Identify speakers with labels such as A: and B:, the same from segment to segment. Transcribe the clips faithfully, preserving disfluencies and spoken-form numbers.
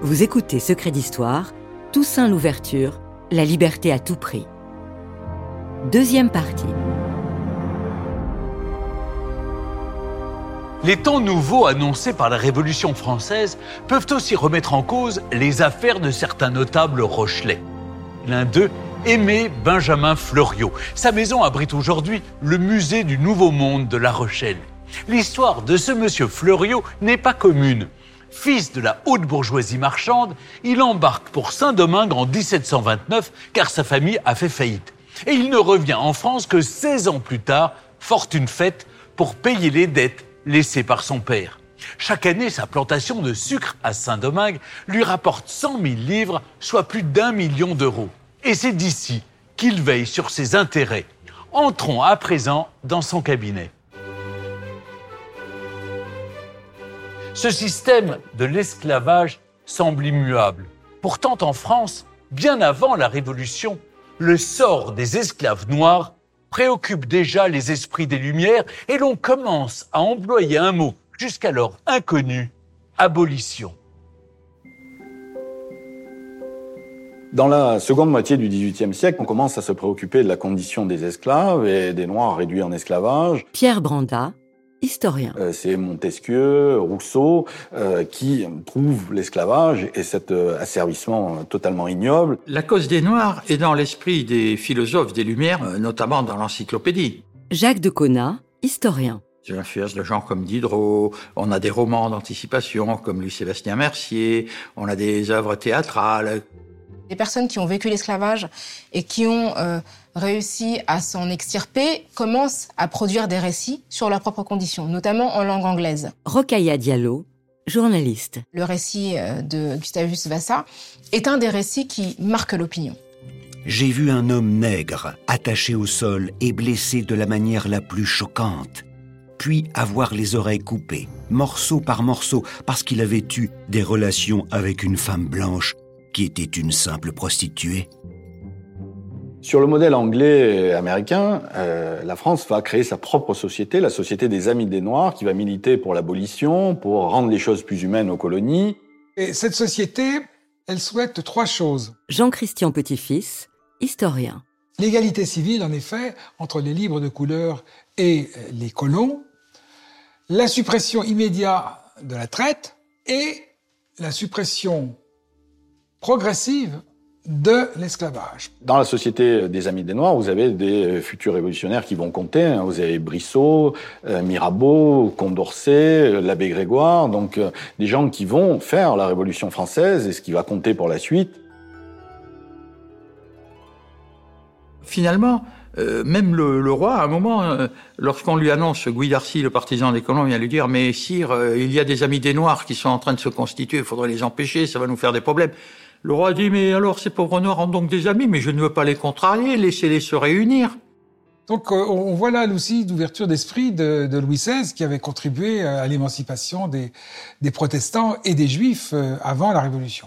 A: Vous écoutez Secret d'Histoire, Toussaint Louverture, la liberté à tout prix. Deuxième partie.
B: Les temps nouveaux annoncés par la Révolution française peuvent aussi remettre en cause les affaires de certains notables rochelais. L'un d'eux, Aimé Benjamin Fleuriot. Sa maison abrite aujourd'hui le musée du Nouveau Monde de La Rochelle. L'histoire de ce monsieur Fleuriot n'est pas commune. Fils de la haute bourgeoisie marchande, il embarque pour Saint-Domingue en dix-sept cent vingt-neuf car sa famille a fait faillite. Et il ne revient en France que seize ans plus tard, fortune faite, pour payer les dettes laissées par son père. Chaque année, sa plantation de sucre à Saint-Domingue lui rapporte cent mille livres, soit plus d'un million d'euros. Et c'est d'ici qu'il veille sur ses intérêts. Entrons à présent dans son cabinet. Ce système de l'esclavage semble immuable. Pourtant, en France, bien avant la Révolution, le sort des esclaves noirs préoccupe déjà les esprits des Lumières et l'on commence à employer un mot jusqu'alors inconnu, abolition.
C: Dans la seconde moitié du dix-huitième siècle, on commence à se préoccuper de la condition des esclaves et des Noirs réduits en esclavage.
A: Pierre Brandat, historien.
C: Euh, c'est Montesquieu, Rousseau, euh, qui trouvent l'esclavage et cet euh, asservissement totalement ignoble.
D: La cause des Noirs est dans l'esprit des philosophes des Lumières, euh, notamment dans l'Encyclopédie.
A: Jacques de Caunas, historien.
D: C'est l'influence de gens comme Diderot, on a des romans d'anticipation comme Louis-Sébastien Mercier, on a des œuvres théâtrales.
E: Les personnes qui ont vécu l'esclavage et qui ont euh, réussi à s'en extirper commencent à produire des récits sur leurs propres conditions, notamment en langue anglaise.
A: Rokhaya Diallo, journaliste.
E: Le récit de Gustavus Vassa est un des récits qui marque l'opinion.
F: J'ai vu un homme nègre, attaché au sol et blessé de la manière la plus choquante, puis avoir les oreilles coupées, morceau par morceau, parce qu'il avait eu des relations avec une femme blanche qui était une simple prostituée.
C: Sur le modèle anglais et américain, euh, la France va créer sa propre société, la Société des Amis des Noirs, qui va militer pour l'abolition, pour rendre les choses plus humaines aux colonies.
G: Et cette société, elle souhaite trois choses.
A: Jean-Christian Petit-Fils, historien.
G: L'égalité civile, en effet, entre les libres de couleur et les colons, la suppression immédiate de la traite et la suppression progressive de l'esclavage.
C: Dans la Société des Amis des Noirs, vous avez des futurs révolutionnaires qui vont compter. Vous avez Brissot, euh, Mirabeau, Condorcet, l'abbé Grégoire, donc euh, des gens qui vont faire la Révolution française et ce qui va compter pour la suite.
D: Finalement, euh, même le, le roi, à un moment, euh, lorsqu'on lui annonce, Guy d'Arcy, le partisan des colons, vient lui dire « Mais sire, euh, il y a des Amis des Noirs qui sont en train de se constituer, il faudrait les empêcher, ça va nous faire des problèmes. » Le roi dit « Mais alors, ces pauvres Noirs ont donc des amis, mais je ne veux pas les contrarier, laissez-les se réunir. »
G: Donc euh, on voit là aussi l'ouverture d'esprit de, de Louis seize qui avait contribué à l'émancipation des, des protestants et des juifs euh, avant la Révolution.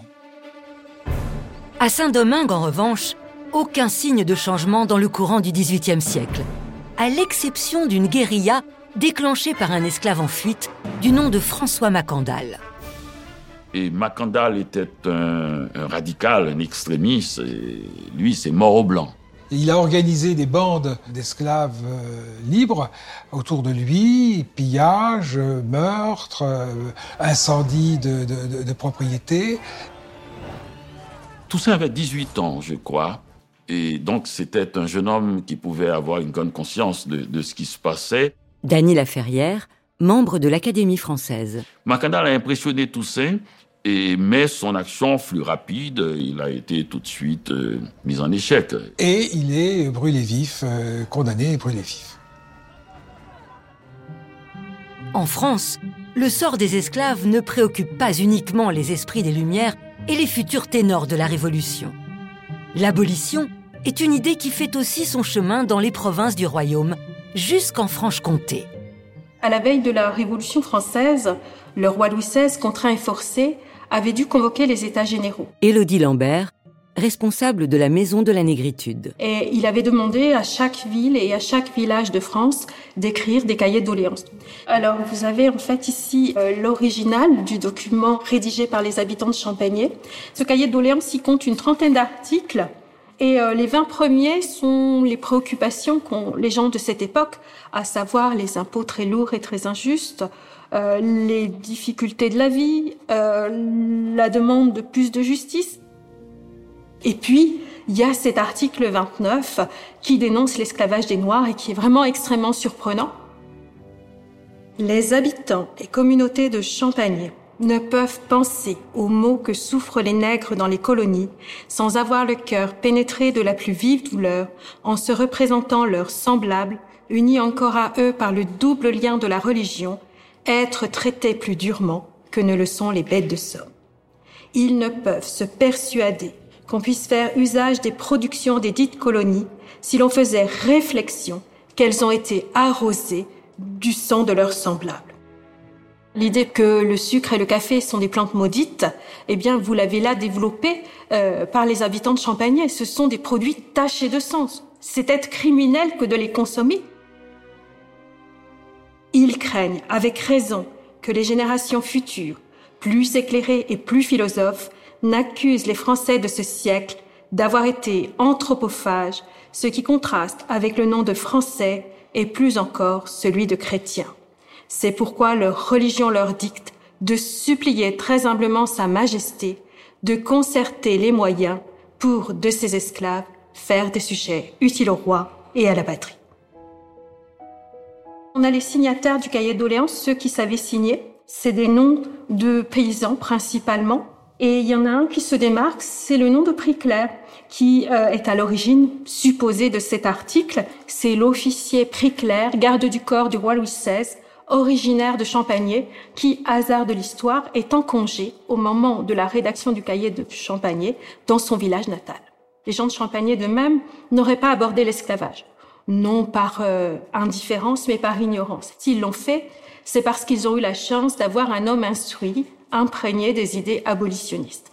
A: À Saint-Domingue, en revanche, aucun signe de changement dans le courant du dix-huitième siècle, à l'exception d'une guérilla déclenchée par un esclave en fuite du nom de François Macandal.
H: Et Macandal était un, un radical, un extrémiste, et lui, c'est mort au blanc.
G: Et il a organisé des bandes d'esclaves euh, libres autour de lui, pillage, meurtre, euh, incendie de, de, de, de propriétés.
H: Toussaint avait dix-huit ans, je crois, et donc c'était un jeune homme qui pouvait avoir une grande conscience de, de ce qui se passait.
A: Dany Laferrière, membre de l'Académie française.
H: Macandal a impressionné Toussaint, et, mais son action fut rapide, il a été tout de suite euh, mis en échec.
G: Et il est brûlé vif, euh, condamné et brûlé vif.
A: En France, le sort des esclaves ne préoccupe pas uniquement les esprits des Lumières et les futurs ténors de la Révolution. L'abolition est une idée qui fait aussi son chemin dans les provinces du royaume, jusqu'en Franche-Comté.
I: À la veille de la Révolution française, le roi Louis seize, contraint et forcé, avait dû convoquer les États généraux.
A: Élodie Lambert, responsable de la Maison de la Négritude.
I: Et il avait demandé à chaque ville et à chaque village de France d'écrire des cahiers de doléances. Alors, vous avez en fait ici euh, l'original du document rédigé par les habitants de Champagné. Ce cahier de doléances, il compte une trentaine d'articles. Et euh, les vingt premiers sont les préoccupations qu'ont les gens de cette époque, à savoir les impôts très lourds et très injustes, euh, les difficultés de la vie, euh, la demande de plus de justice. Et puis, il y a cet article vingt-neuf qui dénonce l'esclavage des Noirs et qui est vraiment extrêmement surprenant. Les habitants et communautés de Champagné ne peuvent penser aux maux que souffrent les nègres dans les colonies sans avoir le cœur pénétré de la plus vive douleur en se représentant leurs semblables, unis encore à eux par le double lien de la religion, être traités plus durement que ne le sont les bêtes de somme. Ils ne peuvent se persuader qu'on puisse faire usage des productions des dites colonies si l'on faisait réflexion qu'elles ont été arrosées du sang de leurs semblables. L'idée que le sucre et le café sont des plantes maudites, eh bien, vous l'avez là développée euh, par les habitants de Champagné. Ce sont des produits tachés de sang. C'est être criminel que de les consommer. Ils craignent, avec raison, que les générations futures, plus éclairées et plus philosophes, n'accusent les Français de ce siècle d'avoir été anthropophages, ce qui contraste avec le nom de Français et plus encore celui de chrétiens. C'est pourquoi leur religion leur dicte de supplier très humblement Sa Majesté de concerter les moyens pour, de ces esclaves, faire des sujets utiles au roi et à la patrie. On a les signataires du cahier de doléances, ceux qui savaient signer. C'est des noms de paysans principalement. Et il y en a un qui se démarque, c'est le nom de Priclair, qui euh, est à l'origine supposée de cet article. C'est l'officier Priclair, garde du corps du roi Louis seize, originaire de Champagné, qui, hasard de l'histoire, est en congé au moment de la rédaction du cahier de Champagné dans son village natal. Les gens de Champagné d'eux-mêmes n'auraient pas abordé l'esclavage, non par euh, indifférence, mais par ignorance. S'ils l'ont fait, c'est parce qu'ils ont eu la chance d'avoir un homme instruit, imprégné des idées abolitionnistes.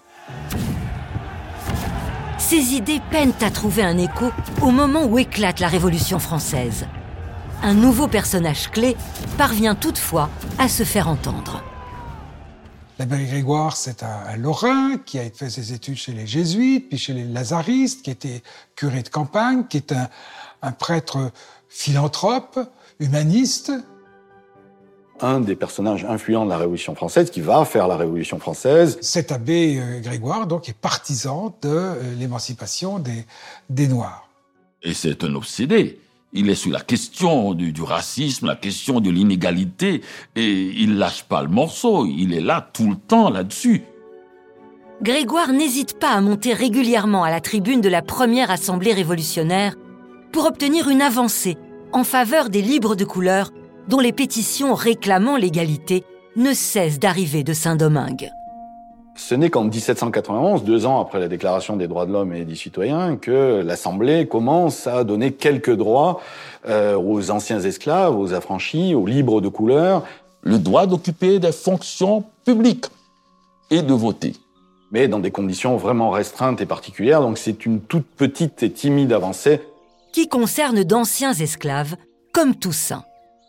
A: Ces idées peinent à trouver un écho au moment où éclate la Révolution française. Un nouveau personnage clé parvient toutefois à se faire entendre.
G: L'abbé Grégoire, c'est un, un Lorrain qui a fait ses études chez les Jésuites, puis chez les Lazaristes, qui était curé de campagne, qui est un, un prêtre philanthrope, humaniste.
C: Un des personnages influents de la Révolution française, qui va faire la Révolution française.
G: Cet abbé euh, Grégoire, donc, est partisan de euh, l'émancipation des, des Noirs.
H: Et c'est un obsédé. Il est sur la question du, du racisme, la question de l'inégalité, et il lâche pas le morceau. Il est là tout le temps là-dessus.
A: Grégoire n'hésite pas à monter régulièrement à la tribune de la première assemblée révolutionnaire pour obtenir une avancée en faveur des libres de couleur dont les pétitions réclamant l'égalité ne cessent d'arriver de Saint-Domingue.
C: Ce n'est qu'en dix-sept cent quatre-vingt-onze, deux ans après la Déclaration des droits de l'homme et des citoyens, que l'Assemblée commence à donner quelques droits euh, aux anciens esclaves, aux affranchis, aux libres de couleur.
H: Le droit d'occuper des fonctions publiques et de voter.
C: Mais dans des conditions vraiment restreintes et particulières, donc c'est une toute petite et timide avancée.
A: Qui concerne d'anciens esclaves, comme Toussaint.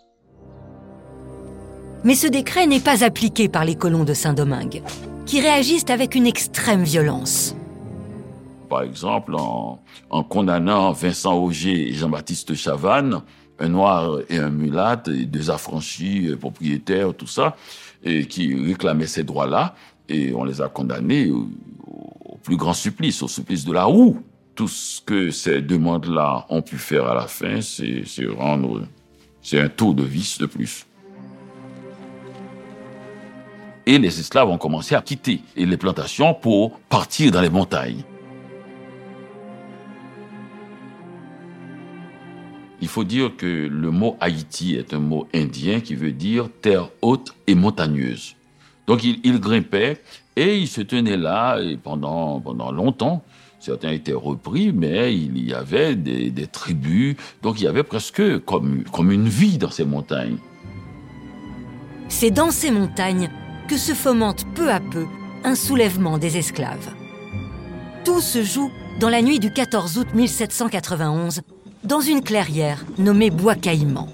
A: Mais ce décret n'est pas appliqué par les colons de Saint-Domingue, qui réagissent avec une extrême violence.
H: Par exemple, en, en condamnant Vincent Auger et Jean-Baptiste Chavannes, un noir et un mulâtre, et deux affranchis, propriétaires, tout ça, et qui réclamaient ces droits-là, et on les a condamnés au, au plus grand supplice, au supplice de la roue. Tout ce que ces demandes-là ont pu faire à la fin, c'est, c'est rendre, c'est un taux de vice de plus. Et les esclaves ont commencé à quitter les plantations pour partir dans les montagnes. Il faut dire que le mot Haïti est un mot indien qui veut dire terre haute et montagneuse. Donc il, il grimpait et il se tenait là et pendant, pendant longtemps. Certains étaient repris, mais il y avait des, des tribus. Donc il y avait presque comme, comme une vie dans ces montagnes.
A: C'est dans ces montagnes que se fomente peu à peu un soulèvement des esclaves. Tout se joue dans la nuit du quatorze août mille sept cent quatre-vingt-onze, dans une clairière nommée Bois Caïman.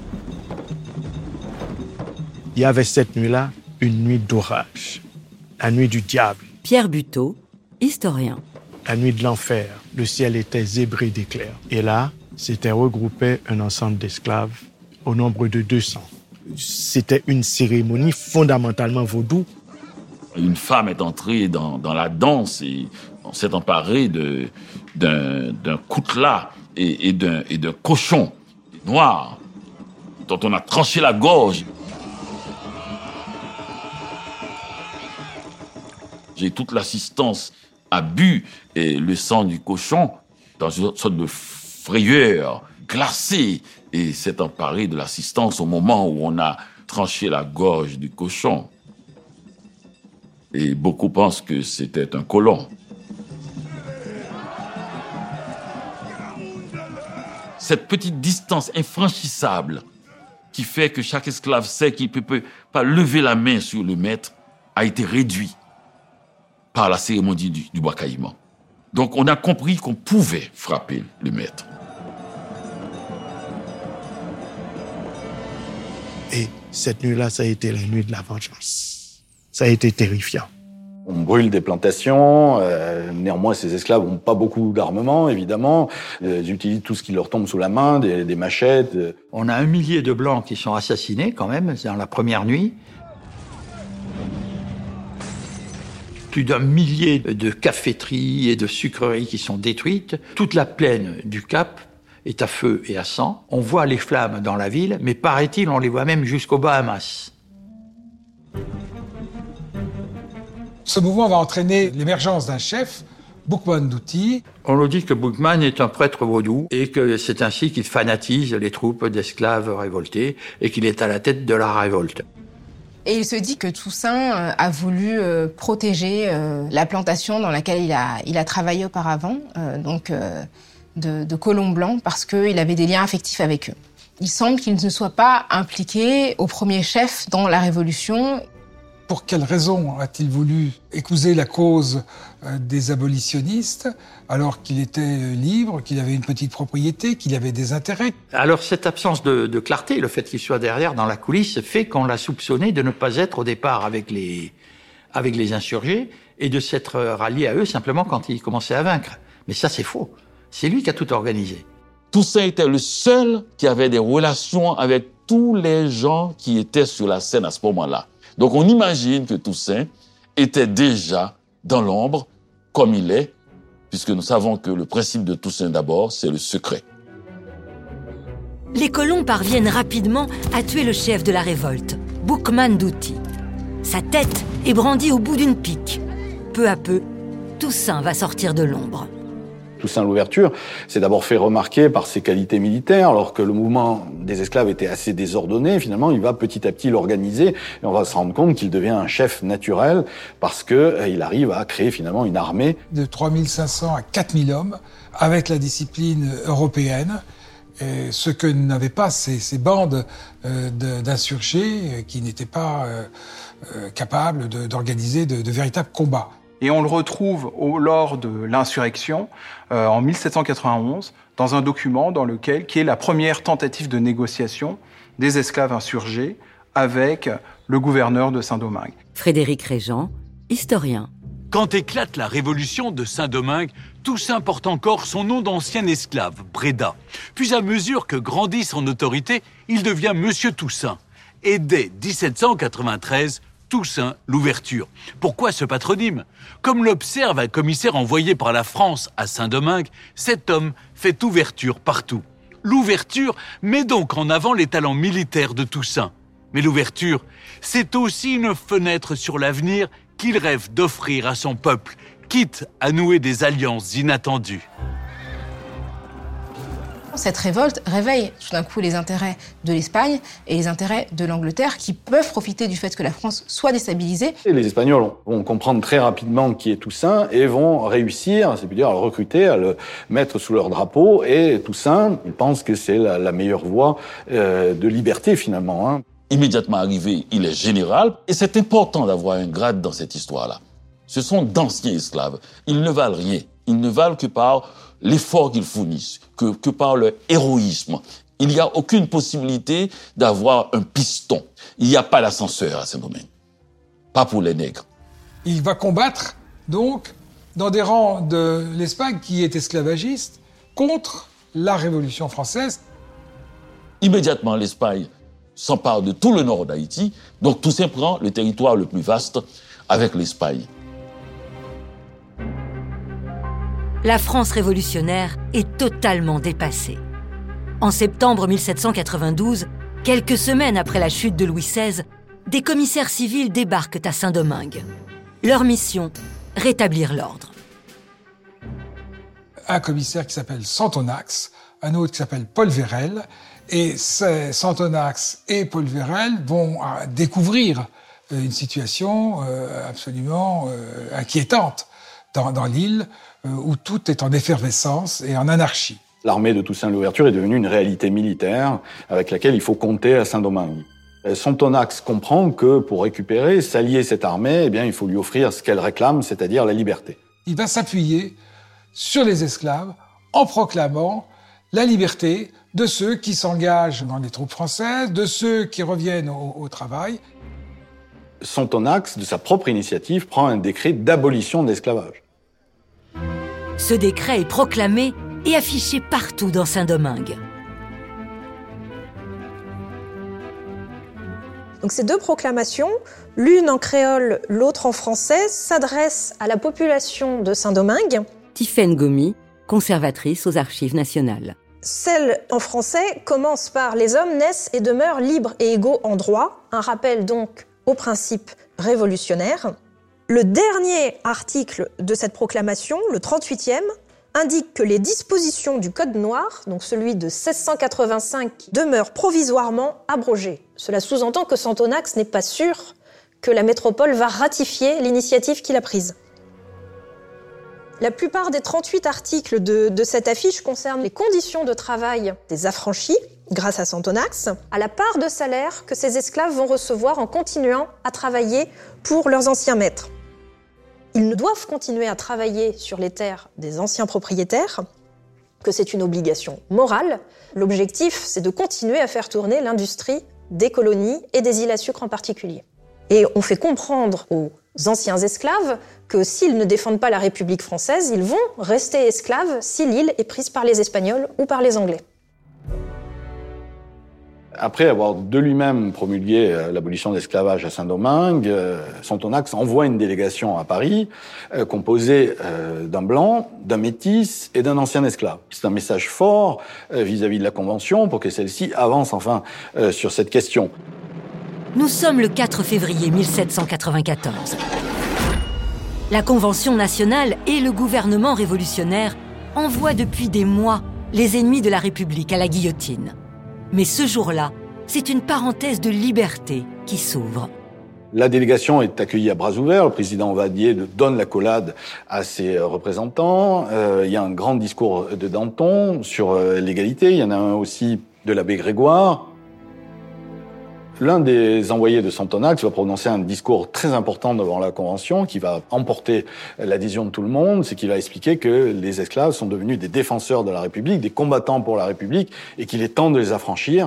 J: Il y avait cette nuit-là une nuit d'orage, la nuit du diable.
A: Pierre Buteau, historien.
J: La nuit de l'enfer, le ciel était zébré d'éclairs. Et là, s'était regroupé un ensemble d'esclaves au nombre de deux cents. C'était une cérémonie fondamentalement vaudou.
H: Une femme est entrée dans, dans la danse et on s'est emparé de, d'un, d'un coutelas et, et, d'un, et d'un cochon noir dont on a tranché la gorge. J'ai toute l'assistance a bu et le sang du cochon dans une sorte de frayeur glacée et s'est emparé de l'assistance au moment où on a tranché la gorge du cochon. Et beaucoup pensent que c'était un colon. Cette petite distance infranchissable qui fait que chaque esclave sait qu'il ne peut pas lever la main sur le maître a été réduite par la cérémonie du, du Bois Caïman. Donc on a compris qu'on pouvait frapper le maître.
J: Et cette nuit-là, ça a été la nuit de la vengeance. Ça a été terrifiant.
C: On brûle des plantations, euh, néanmoins ces esclaves n'ont pas beaucoup d'armement, évidemment. Ils utilisent tout ce qui leur tombe sous la main, des, des machettes.
D: On a un millier de Blancs qui sont assassinés quand même, dans la première nuit. Plus d'un millier de caféteries et de sucreries qui sont détruites. Toute la plaine du Cap est à feu et à sang. On voit les flammes dans la ville, mais paraît-il, on les voit même jusqu'aux Bahamas.
G: Ce mouvement va entraîner l'émergence d'un chef, Boukman Douti.
D: On nous dit que Boukman est un prêtre vaudou et que c'est ainsi qu'il fanatise les troupes d'esclaves révoltés et qu'il est à la tête de la révolte.
E: Et il se dit que Toussaint a voulu euh, protéger euh, la plantation dans laquelle il a, il a travaillé auparavant, euh, donc euh, de, de colons blancs, parce qu'il avait des liens affectifs avec eux. Il semble qu'il ne soit pas impliqué au premier chef dans la Révolution.
G: Pour quelle raison a-t-il voulu épouser la cause des abolitionnistes alors qu'il était libre, qu'il avait une petite propriété, qu'il avait des intérêts?
D: Alors cette absence de, de clarté, le fait qu'il soit derrière dans la coulisse, fait qu'on l'a soupçonné de ne pas être au départ avec les, avec les insurgés et de s'être rallié à eux simplement quand il commençait à vaincre. Mais ça c'est faux. C'est lui qui a tout organisé.
H: Toussaint était le seul qui avait des relations avec tous les gens qui étaient sur la scène à ce moment-là. Donc on imagine que Toussaint était déjà dans l'ombre, comme il est, puisque nous savons que le principe de Toussaint d'abord, c'est le secret.
A: Les colons parviennent rapidement à tuer le chef de la révolte, Boukman Douti. Sa tête est brandie au bout d'une pique. Peu à peu, Toussaint va sortir de l'ombre.
C: Toussaint Louverture s'est d'abord fait remarquer par ses qualités militaires, alors que le mouvement des esclaves était assez désordonné. Finalement, il va petit à petit l'organiser et on va se rendre compte qu'il devient un chef naturel parce que euh, il arrive à créer finalement une armée
G: de trois mille cinq cents à quatre mille hommes avec la discipline européenne. Et ce que n'avaient pas ces, ces bandes euh, d'insurgés euh, qui n'étaient pas euh, euh, capables de, d'organiser de, de véritables combats.
K: Et on le retrouve au, lors de l'insurrection euh, en mille sept cent quatre-vingt-onze dans un document dans lequel qui est la première tentative de négociation des esclaves insurgés avec le gouverneur de Saint-Domingue.
A: Frédéric Régent, historien.
B: Quand éclate la révolution de Saint-Domingue, Toussaint porte encore son nom d'ancien esclave, Bréda. Puis à mesure que grandit son autorité, il devient Monsieur Toussaint. Et dès dix-sept cent quatre-vingt-treize, Toussaint Louverture. Pourquoi ce patronyme? Comme l'observe un commissaire envoyé par la France à Saint-Domingue, cet homme fait ouverture partout. L'ouverture met donc en avant les talents militaires de Toussaint. Mais l'ouverture, c'est aussi une fenêtre sur l'avenir qu'il rêve d'offrir à son peuple, quitte à nouer des alliances inattendues.
E: Cette révolte réveille tout d'un coup les intérêts de l'Espagne et les intérêts de l'Angleterre qui peuvent profiter du fait que la France soit déstabilisée.
C: Et les Espagnols vont comprendre très rapidement qui est Toussaint et vont réussir, c'est plus dire, à le recruter, à le mettre sous leur drapeau. Et Toussaint, ils pensent que c'est la, la meilleure voie euh, de liberté finalement. Hein.
H: Immédiatement arrivé, il est général et c'est important d'avoir un grade dans cette histoire-là. Ce sont d'anciens esclaves. Ils ne valent rien. Ils ne valent que par l'effort qu'ils fournissent, que, que par leur héroïsme. Il n'y a aucune possibilité d'avoir un piston. Il n'y a pas d'ascenseur à Saint-Domingue. Pas pour les nègres.
G: Il va combattre, donc, dans des rangs de l'Espagne qui est esclavagiste, contre la Révolution française.
H: Immédiatement, l'Espagne s'empare de tout le nord d'Haïti, donc tout simplement le territoire le plus vaste avec l'Espagne.
A: La France révolutionnaire est totalement dépassée. En septembre mille sept cent quatre-vingt-douze, quelques semaines après la chute de Louis seize, des commissaires civils débarquent à Saint-Domingue. Leur mission, rétablir l'ordre.
G: Un commissaire qui s'appelle Santonax, un autre qui s'appelle Paul Vérel, et Santonax et Paul Vérel vont découvrir une situation absolument inquiétante dans, dans l'île, où tout est en effervescence et en anarchie.
C: L'armée de Toussaint Louverture est devenue une réalité militaire avec laquelle il faut compter à Saint-Domingue. Santonax comprend que pour récupérer, s'allier cette armée, eh bien, il faut lui offrir ce qu'elle réclame, c'est-à-dire la liberté.
G: Il va s'appuyer sur les esclaves en proclamant la liberté de ceux qui s'engagent dans les troupes françaises, de ceux qui reviennent au, au travail.
C: Santonax, de sa propre initiative, prend un décret d'abolition de l'esclavage.
A: Ce décret est proclamé et affiché partout dans Saint-Domingue.
L: Donc ces deux proclamations, l'une en créole, l'autre en français, s'adressent à la population de Saint-Domingue.
A: Tiphaine Gomis, conservatrice aux Archives nationales.
L: Celle en français commence par « Les hommes naissent et demeurent libres et égaux en droit », un rappel donc aux principes révolutionnaires. Le dernier article de cette proclamation, le trente-huitième, indique que les dispositions du Code noir, donc celui de seize cent quatre-vingt-cinq, demeurent provisoirement abrogées. Cela sous-entend que Santonax n'est pas sûr que la métropole va ratifier l'initiative qu'il a prise. La plupart des trente-huit articles de, de cette affiche concernent les conditions de travail des affranchis, grâce à Santonax, à la part de salaire que ces esclaves vont recevoir en continuant à travailler pour leurs anciens maîtres. Ils ne doivent continuer à travailler sur les terres des anciens propriétaires, que c'est une obligation morale. L'objectif, c'est de continuer à faire tourner l'industrie des colonies et des îles à sucre en particulier. Et on fait comprendre aux anciens esclaves que s'ils ne défendent pas la République française, ils vont rester esclaves si l'île est prise par les Espagnols ou par les Anglais.
C: Après avoir de lui-même promulgué l'abolition de l'esclavage à Saint-Domingue, Santonax envoie une délégation à Paris euh, composée euh, d'un blanc, d'un métis et d'un ancien esclave. C'est un message fort euh, vis-à-vis de la Convention pour que celle-ci avance enfin euh, sur cette question.
A: Nous sommes le quatre février mille sept cent quatre-vingt-quatorze. La Convention nationale et le gouvernement révolutionnaire envoient depuis des mois les ennemis de la République à la guillotine. Mais ce jour-là, c'est une parenthèse de liberté qui s'ouvre.
C: La délégation est accueillie à bras ouverts. Le président Vadier donne l'accolade à ses représentants. Euh, il y a un grand discours de Danton sur euh, l'égalité. Il y en a un aussi de l'abbé Grégoire. L'un des envoyés de Santonax va prononcer un discours très important devant la Convention qui va emporter l'adhésion de tout le monde. C'est qu'il va expliquer que les esclaves sont devenus des défenseurs de la République, des combattants pour la République et qu'il est temps de les affranchir.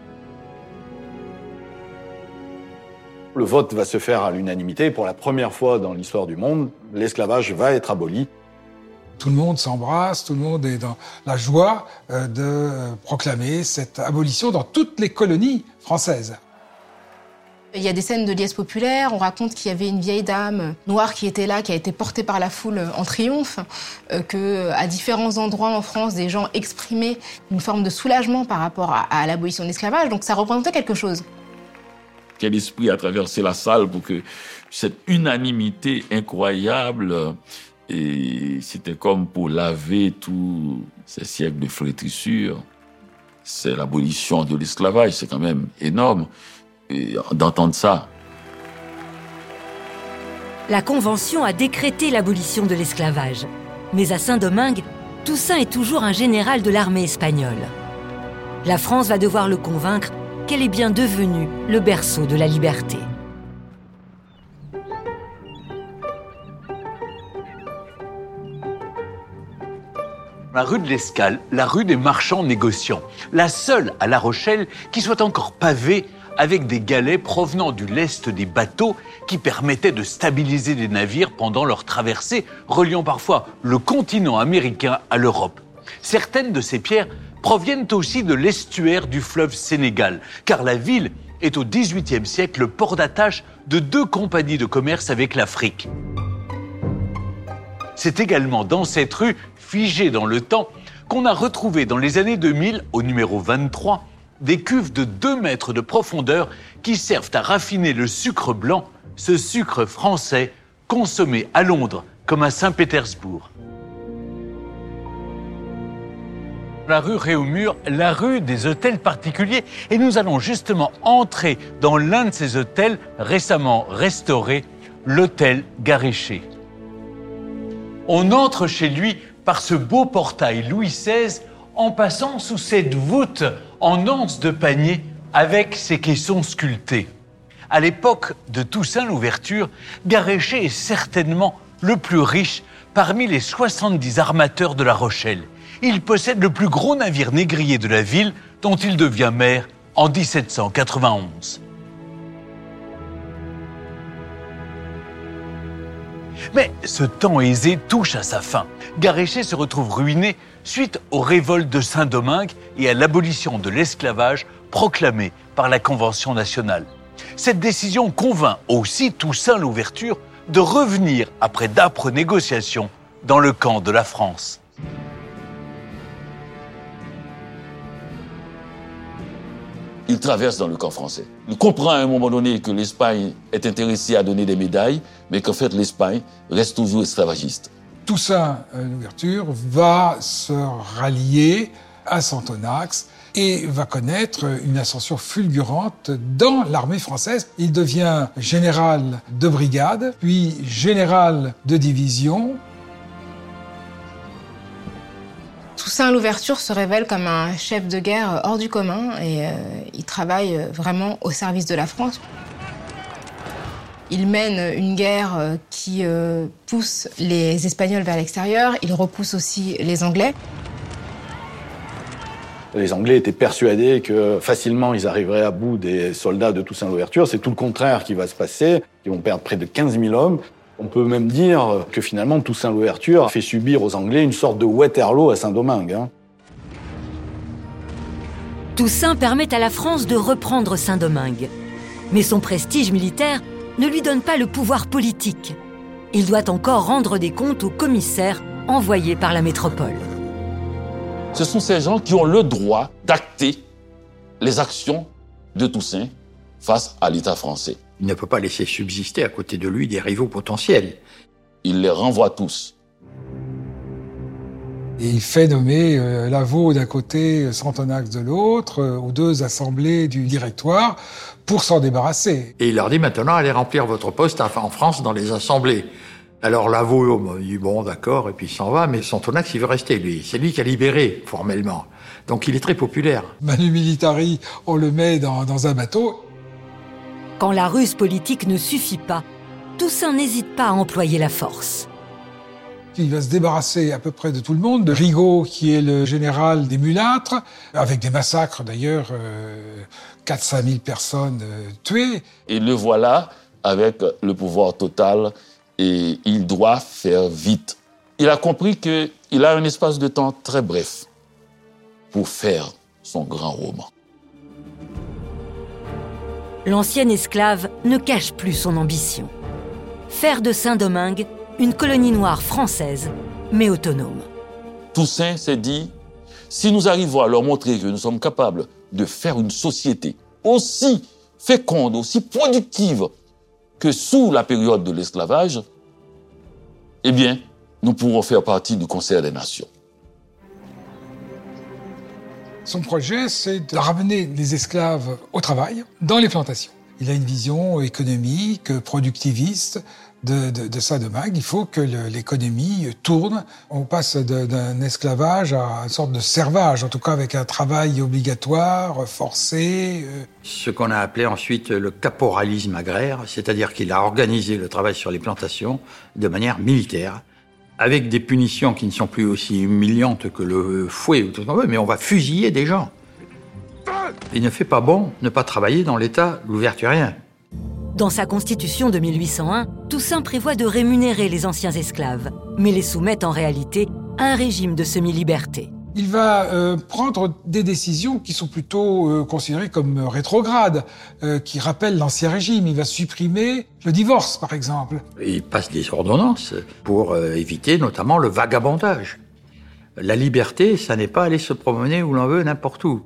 C: Le vote va se faire à l'unanimité. Pour la première fois dans l'histoire du monde, l'esclavage va être aboli.
G: Tout le monde s'embrasse, tout le monde est dans la joie de proclamer cette abolition dans toutes les colonies françaises.
E: Il y a des scènes de liesse populaire, on raconte qu'il y avait une vieille dame noire qui était là, qui a été portée par la foule en triomphe, euh, que à différents endroits en France, des gens exprimaient une forme de soulagement par rapport à, à l'abolition de l'esclavage, donc ça représentait quelque chose.
H: Quel esprit a traversé la salle pour que cette unanimité incroyable, et c'était comme pour laver tous ces siècles de flétrissure. C'est l'abolition de l'esclavage, c'est quand même énorme. Et d'entendre ça.
A: La Convention a décrété l'abolition de l'esclavage. Mais à Saint-Domingue, Toussaint est toujours un général de l'armée espagnole. La France va devoir le convaincre qu'elle est bien devenue le berceau de la liberté.
B: La rue de l'Escale, la rue des marchands négociants, la seule à La Rochelle qui soit encore pavée avec des galets provenant du lest des bateaux qui permettaient de stabiliser les navires pendant leur traversée, reliant parfois le continent américain à l'Europe. Certaines de ces pierres proviennent aussi de l'estuaire du fleuve Sénégal, car la ville est au dix-huitième siècle le port d'attache de deux compagnies de commerce avec l'Afrique. C'est également dans cette rue, figée dans le temps, qu'on a retrouvé dans les années deux mille, au numéro vingt-trois, des cuves de deux mètres de profondeur qui servent à raffiner le sucre blanc, ce sucre français consommé à Londres comme à Saint-Pétersbourg. La rue Réaumur, la rue des hôtels particuliers, et nous allons justement entrer dans l'un de ces hôtels récemment restaurés, l'hôtel Garéché. On entre chez lui par ce beau portail Louis seize en passant sous cette voûte en anse de panier avec ses caissons sculptés. À l'époque de Toussaint Louverture, Garéché est certainement le plus riche parmi les soixante-dix armateurs de La Rochelle. Il possède le plus gros navire négrier de la ville dont il devient maire en dix-sept cent quatre-vingt-onze. Mais ce temps aisé touche à sa fin. Garéché se retrouve ruiné suite aux révoltes de Saint-Domingue et à l'abolition de l'esclavage proclamée par la Convention nationale. Cette décision convainc aussi Toussaint Louverture de revenir après d'âpres négociations dans le camp de la France.
H: Il traverse dans le camp français. Il comprend à un moment donné que l'Espagne est intéressée à donner des médailles, mais qu'en fait l'Espagne reste toujours esclavagiste.
G: Toussaint Louverture va se rallier à Santonax et va connaître une ascension fulgurante dans l'armée française. Il devient général de brigade, puis général de division.
E: Toussaint Louverture se révèle comme un chef de guerre hors du commun et euh, il travaille vraiment au service de la France. Il mène une guerre qui euh, pousse les Espagnols vers l'extérieur, il repousse aussi les Anglais.
C: Les Anglais étaient persuadés que facilement ils arriveraient à bout des soldats de Toussaint Louverture. C'est tout le contraire qui va se passer. Ils vont perdre près de quinze mille hommes. On peut même dire que finalement Toussaint Louverture fait subir aux Anglais une sorte de Waterloo à Saint-Domingue. Hein.
A: Toussaint permet à la France de reprendre Saint-Domingue. Mais son prestige militaire ne lui donne pas le pouvoir politique. Il doit encore rendre des comptes aux commissaires envoyés par la métropole.
H: Ce sont ces gens qui ont le droit d'acter les actions de Toussaint face à l'État français.
D: Il ne peut pas laisser subsister à côté de lui des rivaux potentiels.
H: Il les renvoie tous.
G: Et il fait nommer euh, Lavaux d'un côté, Santonax de l'autre, euh, aux deux assemblées du directoire, pour s'en débarrasser.
D: Et il leur dit maintenant, allez remplir votre poste en France dans les assemblées. Alors Lavaux il dit bon, d'accord, et puis il s'en va, mais Santonax, il veut rester, lui. C'est lui qui a libéré, formellement. Donc il est très populaire.
G: Manu Militari, on le met dans, dans un bateau.
A: Quand la ruse politique ne suffit pas, Toussaint n'hésite pas à employer la force.
G: Il va se débarrasser à peu près de tout le monde, de Rigaud, qui est le général des mulâtres, avec des massacres d'ailleurs, euh, quatre à cinq mille personnes euh, tuées.
H: Et le voilà avec le pouvoir total et il doit faire vite. Il a compris qu'il a un espace de temps très bref pour faire son grand roman.
A: L'ancien esclave ne cache plus son ambition. Faire de Saint-Domingue une colonie noire française, mais autonome.
H: Toussaint s'est dit, si nous arrivons à leur montrer que nous sommes capables de faire une société aussi féconde, aussi productive que sous la période de l'esclavage, eh bien, nous pourrons faire partie du concert des nations.
G: Son projet, c'est de ramener les esclaves au travail, dans les plantations. Il a une vision économique, productiviste de, de, de Saint-Domingue. Il faut que le, l'économie tourne. On passe de, d'un esclavage à une sorte de servage, en tout cas avec un travail obligatoire, forcé.
D: Ce qu'on a appelé ensuite le caporalisme agraire, c'est-à-dire qu'il a organisé le travail sur les plantations de manière militaire. avec des punitions qui ne sont plus aussi humiliantes que le fouet, ou tout ce qu'on veut, mais on va fusiller des gens. Il ne fait pas bon ne pas travailler dans l'État louverturien.
A: Dans sa constitution de mille huit cent un, Toussaint prévoit de rémunérer les anciens esclaves, mais les soumet en réalité à un régime de semi-liberté.
G: Il va euh, prendre des décisions qui sont plutôt euh, considérées comme rétrogrades, euh, qui rappellent l'Ancien Régime. Il va supprimer le divorce, par exemple.
D: Il passe des ordonnances pour euh, éviter notamment le vagabondage. La liberté, ça n'est pas aller se promener où l'on veut, n'importe où.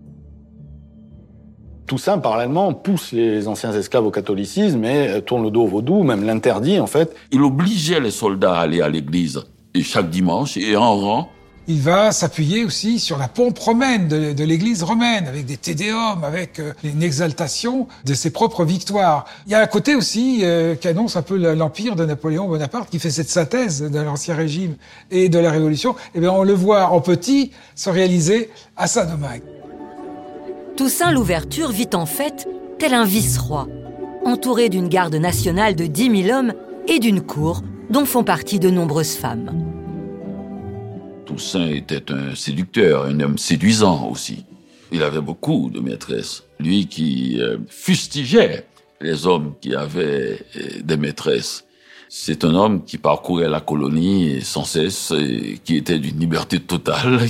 C: Toussaint, parallèlement, pousse les anciens esclaves au catholicisme et tourne le dos au vaudou, même l'interdit, en fait.
H: Il obligeait les soldats à aller à l'église, et chaque dimanche, et en rang.
G: Il va s'appuyer aussi sur la pompe romaine de, de l'église romaine, avec des tédéums, avec euh, une exaltation de ses propres victoires. Il y a un côté aussi euh, qui annonce un peu l'empire de Napoléon Bonaparte, qui fait cette synthèse de l'Ancien Régime et de la Révolution. Eh bien, on le voit en petit se réaliser à Saint-Domingue.
A: Toussaint Louverture vit en fait tel un vice-roi, entouré d'une garde nationale de dix mille hommes et d'une cour dont font partie de nombreuses femmes.
H: Toussaint était un séducteur, un homme séduisant aussi. Il avait beaucoup de maîtresses. Lui qui euh, fustigeait les hommes qui avaient euh, des maîtresses. C'est un homme qui parcourait la colonie sans cesse, et qui était d'une liberté totale.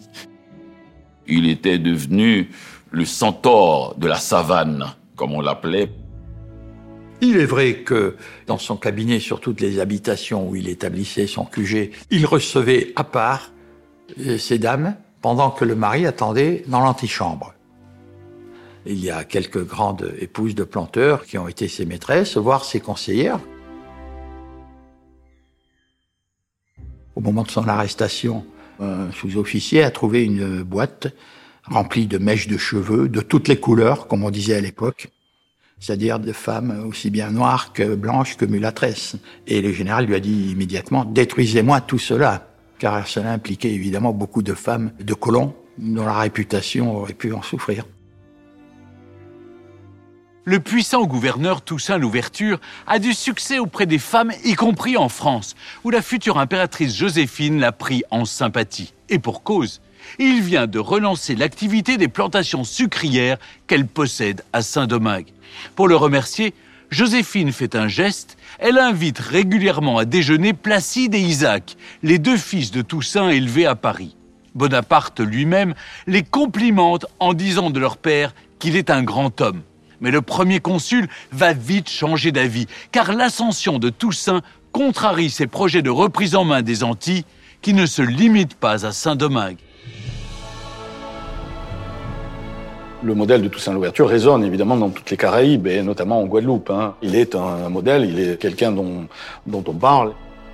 H: Il était devenu le centaure de la savane, comme on l'appelait.
D: Il est vrai que dans son cabinet, sur toutes les habitations où il établissait son Q G, il recevait à part euh, ces dames pendant que le mari attendait dans l'antichambre. Il y a quelques grandes épouses de planteurs qui ont été ses maîtresses, voire ses conseillères. Au moment de son arrestation, un sous-officier a trouvé une boîte remplie de mèches de cheveux de toutes les couleurs, comme on disait à l'époque. C'est-à-dire de femmes aussi bien noires que blanches que mulâtresses. Et le général lui a dit immédiatement « Détruisez-moi tout cela », car cela impliquait évidemment beaucoup de femmes de colons dont la réputation aurait pu en souffrir.
B: Le puissant gouverneur Toussaint Louverture a du succès auprès des femmes, y compris en France, où la future impératrice Joséphine l'a pris en sympathie. Et pour cause, il vient de relancer l'activité des plantations sucrières qu'elle possède à Saint-Domingue. Pour le remercier, Joséphine fait un geste, elle invite régulièrement à déjeuner Placide et Isaac, les deux fils de Toussaint élevés à Paris. Bonaparte lui-même les complimente en disant de leur père qu'il est un grand homme. Mais le premier consul va vite changer d'avis, car l'ascension de Toussaint contrarie ses projets de reprise en main des Antilles, qui ne se limitent pas à Saint-Domingue.
C: Le modèle de Toussaint Louverture résonne évidemment dans toutes les Caraïbes et notamment en Guadeloupe. Hein. Il est un modèle, il est quelqu'un dont, dont on parle.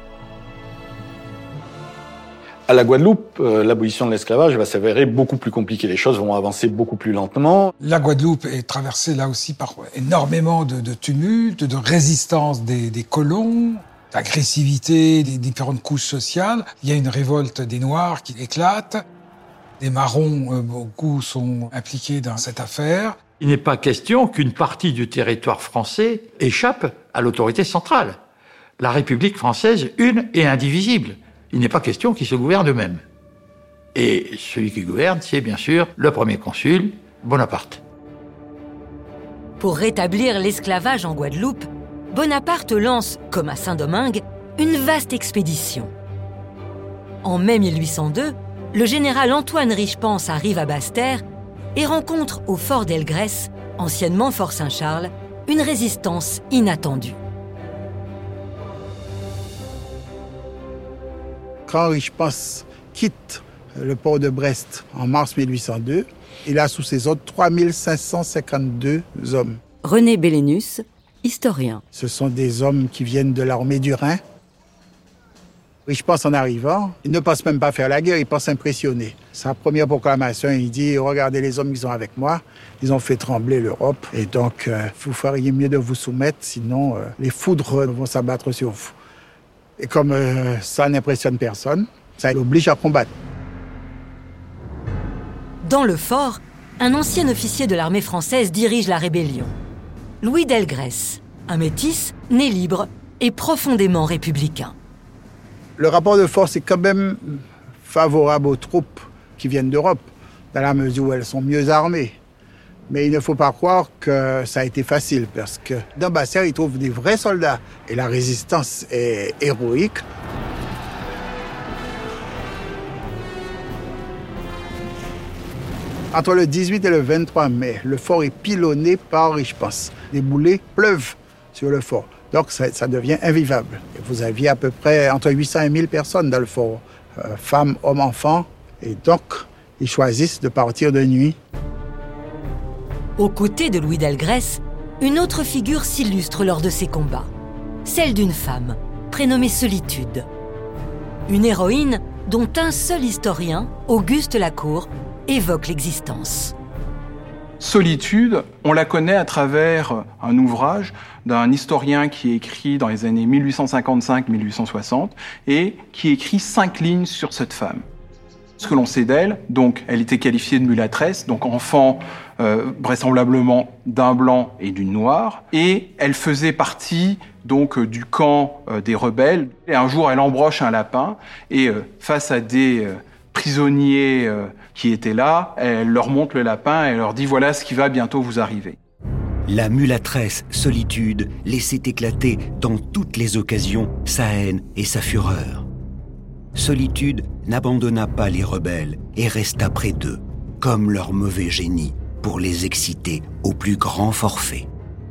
C: À la Guadeloupe, euh, l'abolition de l'esclavage va s'avérer beaucoup plus compliquée. Les choses vont avancer beaucoup plus lentement.
G: La Guadeloupe est traversée là aussi par énormément de, de tumultes, de résistance des, des colons, d'agressivité des différentes couches sociales. Il y a une révolte des Noirs qui éclate. Les marrons, euh, beaucoup sont impliqués dans cette affaire.
D: Il n'est pas question qu'une partie du territoire français échappe à l'autorité centrale. La République française, une et indivisible. Il n'est pas question qu'ils se gouvernent eux-mêmes. Et celui qui gouverne, c'est bien sûr le premier consul, Bonaparte.
A: Pour rétablir l'esclavage en Guadeloupe, Bonaparte lance, comme à Saint-Domingue, une vaste expédition. En mai mille huit cent deux, le général Antoine Richepense arrive à Basse-Terre et rencontre au fort d'Elgrès, anciennement fort Saint-Charles, une résistance inattendue.
M: Quand Richepense quitte le port de Brest en mars mille huit cent deux, il a sous ses ordres trois mille cinq cent cinquante-deux hommes.
A: René Bellénus, historien.
M: Ce sont des hommes qui viennent de l'armée du Rhin. Richepense, en arrivant, il ne pense même pas faire la guerre, il pense impressionner. Sa première proclamation, il dit « Regardez les hommes qui sont avec moi, ils ont fait trembler l'Europe, et donc euh, vous feriez mieux de vous soumettre, sinon euh, les foudres vont s'abattre sur vous. » Et comme euh, ça n'impressionne personne, ça l'oblige à combattre.
A: Dans le fort, un ancien officier de l'armée française dirige la rébellion. Louis d'Elgrès, un métis, né libre et profondément républicain.
M: Le rapport de force est quand même favorable aux troupes qui viennent d'Europe, dans la mesure où elles sont mieux armées. Mais il ne faut pas croire que ça a été facile, parce que dans Basse-Terre, ils trouvent des vrais soldats. Et la résistance est héroïque. Entre le dix-huit et le vingt-trois mai, le fort est pilonné par Richepense. Les boulets pleuvent sur le fort. Donc ça, ça devient invivable. Et vous aviez à peu près entre huit cents et mille personnes dans le fort. Euh, femmes, hommes, enfants. Et donc, ils choisissent de partir de nuit.
A: Aux côtés de Louis Delgrès, une autre figure s'illustre lors de ces combats. Celle d'une femme, prénommée Solitude. Une héroïne dont un seul historien, Auguste Lacour, évoque l'existence.
K: Solitude, on la connaît à travers un ouvrage d'un historien qui écrit dans les années mille huit cent cinquante-cinq à mille huit cent soixante et qui écrit cinq lignes sur cette femme. Ce que l'on sait d'elle, donc elle était qualifiée de mulâtresse, donc enfant euh, vraisemblablement d'un blanc et d'une noire, et elle faisait partie donc euh, du camp euh, des rebelles. Et un jour, elle embroche un lapin et euh, face à des euh, prisonniers euh, qui étaient là, elle leur montre le lapin et leur dit « voilà ce qui va bientôt vous arriver ».
F: La mulâtresse Solitude laissait éclater dans toutes les occasions sa haine et sa fureur. Solitude n'abandonna pas les rebelles et resta près d'eux, comme leur mauvais génie, pour les exciter au plus grand forfait.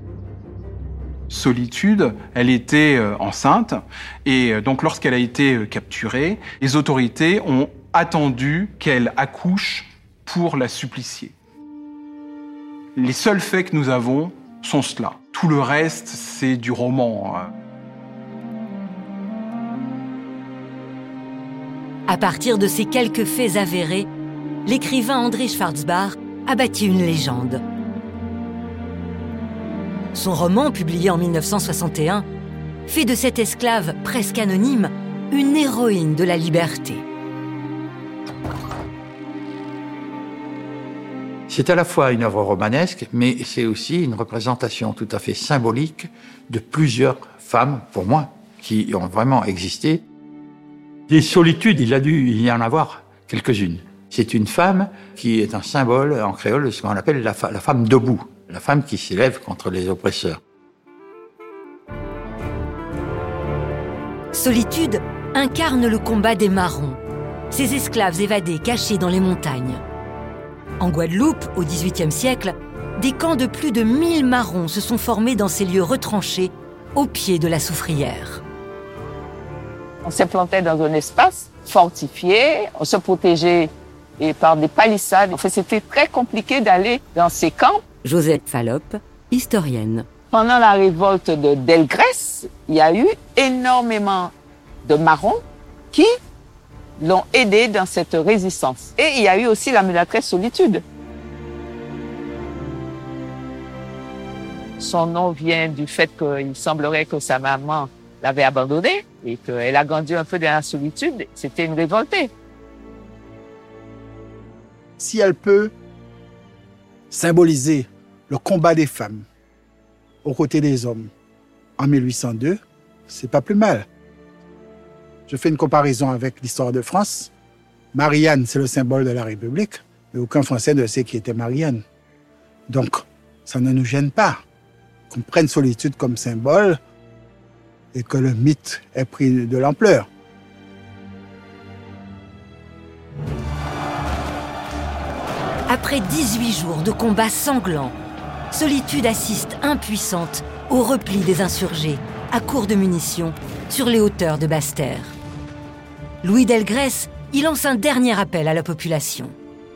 K: Solitude, elle était euh, enceinte et euh, donc lorsqu'elle a été euh, capturée, les autorités ont attendu qu'elle accouche pour la supplicier. Les seuls faits que nous avons sont cela. Tout le reste, c'est du roman. Hein.
A: À partir de ces quelques faits avérés, l'écrivain André Schwarzbach a bâti une légende. Son roman, publié en mille neuf cent soixante et un, fait de cette esclave presque anonyme une héroïne de la liberté.
D: C'est à la fois une œuvre romanesque, mais c'est aussi une représentation tout à fait symbolique de plusieurs femmes, pour moi, qui ont vraiment existé. Des solitudes, il a dû y en avoir quelques-unes. C'est une femme qui est un symbole en créole de ce qu'on appelle la, fa- la femme debout, la femme qui s'élève contre les oppresseurs.
A: Solitude incarne le combat des marrons, ces esclaves évadés cachés dans les montagnes. En Guadeloupe, au dix-huitième siècle, des camps de plus de mille marrons se sont formés dans ces lieux retranchés, au pied de la soufrière.
N: On s'implantait dans un espace fortifié, on se protégeait et par des palissades. En fait, c'était très compliqué d'aller dans ces camps.
A: Josette Fallope, historienne.
N: Pendant la révolte de Delgrès, il y a eu énormément de marrons qui l'ont aidé dans cette résistance. Et il y a eu aussi la mulâtresse Solitude. Son nom vient du fait qu'il semblerait que sa maman l'avait abandonnée et qu'elle a grandi un peu dans la solitude. C'était une révoltée.
M: Si elle peut symboliser le combat des femmes aux côtés des hommes en mille huit cent deux, c'est pas plus mal. Je fais une comparaison avec l'histoire de France. Marianne, c'est le symbole de la République, mais aucun Français ne sait qui était Marianne. Donc, ça ne nous gêne pas qu'on prenne Solitude comme symbole et que le mythe ait pris de l'ampleur.
A: Après dix-huit jours de combats sanglants, Solitude assiste impuissante au repli des insurgés, à court de munitions, sur les hauteurs de Basse-Terre. Louis Delgrès y lance un dernier appel à la population.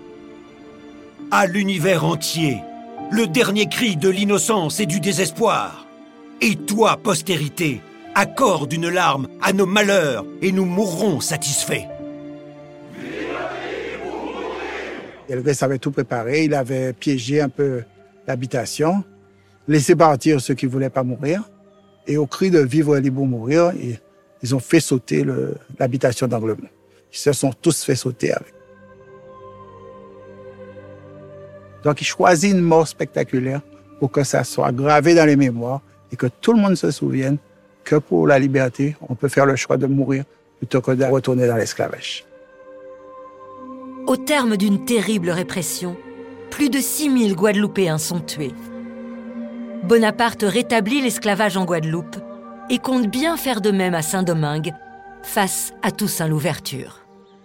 F: À l'univers entier, le dernier cri de l'innocence et du désespoir. Et toi, postérité, accorde une larme à nos malheurs et nous mourrons satisfaits.
M: Delgrès avait tout préparé, il avait piégé un peu l'habitation, laissé partir ceux qui ne voulaient pas mourir, et au cri de « vivre libre ou mourir », ils ont fait sauter le, l'habitation d'Anglemont. Ils se sont tous fait sauter avec. Donc il choisit une mort spectaculaire pour que ça soit gravé dans les mémoires et que tout le monde se souvienne que pour la liberté, on peut faire le choix de mourir plutôt que de retourner dans l'esclavage.
A: Au terme d'une terrible répression, plus de six mille Guadeloupéens sont tués. Bonaparte rétablit l'esclavage en Guadeloupe et compte bien faire de même à Saint-Domingue face à Toussaint Louverture.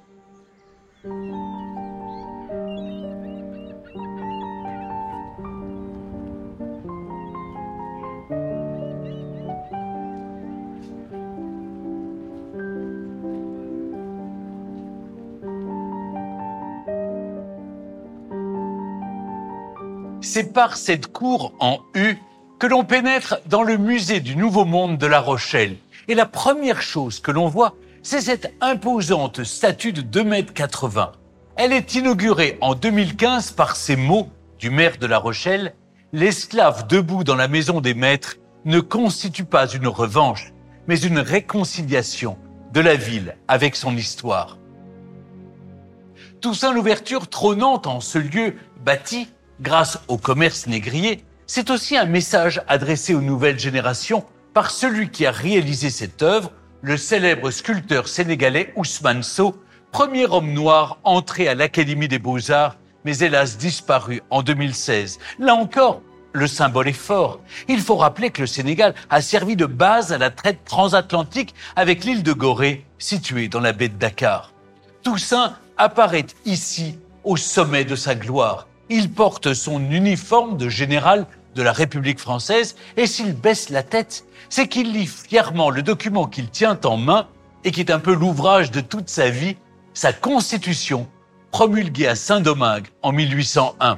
B: C'est par cette cour en U que l'on pénètre dans le musée du Nouveau Monde de La Rochelle. Et la première chose que l'on voit, c'est cette imposante statue de deux mètres quatre-vingts. Elle est inaugurée en deux mille quinze par ces mots du maire de La Rochelle. L'esclave debout dans la maison des maîtres ne constitue pas une revanche, mais une réconciliation de la ville avec son histoire. Toussaint Louverture trônant en ce lieu bâti grâce au commerce négrier, c'est aussi un message adressé aux nouvelles générations par celui qui a réalisé cette œuvre, le célèbre sculpteur sénégalais Ousmane Sow, premier homme noir entré à l'Académie des Beaux-Arts, mais hélas disparu en deux mille seize. Là encore, le symbole est fort. Il faut rappeler que le Sénégal a servi de base à la traite transatlantique avec l'île de Gorée, située dans la baie de Dakar. Toussaint apparaît ici au sommet de sa gloire. Il porte son uniforme de général de la République française et s'il baisse la tête, c'est qu'il lit fièrement le document qu'il tient en main et qui est un peu l'ouvrage de toute sa vie, sa Constitution, promulguée à Saint-Domingue en mille huit cent un.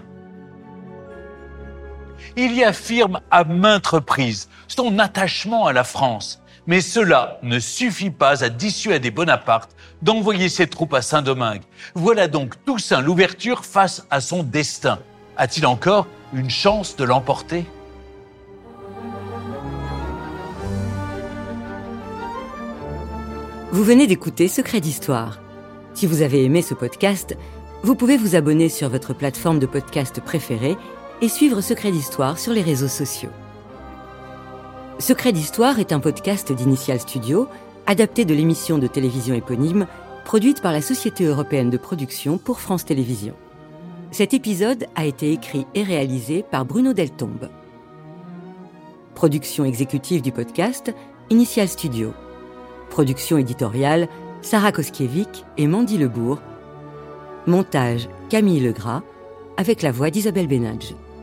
B: Il y affirme à maintes reprises son attachement à la France, mais cela ne suffit pas à dissuader Bonaparte d'envoyer ses troupes à Saint-Domingue. Voilà donc Toussaint Louverture face à son destin. A-t-il encore une chance de l'emporter ?
A: Vous venez d'écouter Secrets d'Histoire. Si vous avez aimé ce podcast, vous pouvez vous abonner sur votre plateforme de podcast préférée et suivre Secrets d'Histoire sur les réseaux sociaux. Secrets d'Histoire est un podcast d'Initial Studio, adapté de l'émission de télévision éponyme, produite par la Société européenne de production pour France Télévisions. Cet épisode a été écrit et réalisé par Bruno Deltombe. Production exécutive du podcast, Initial Studio. Production éditoriale, Sarah Koskiewicz et Mandy Lebourg. Montage, Camille Legras, avec la voix d'Isabelle Benadj.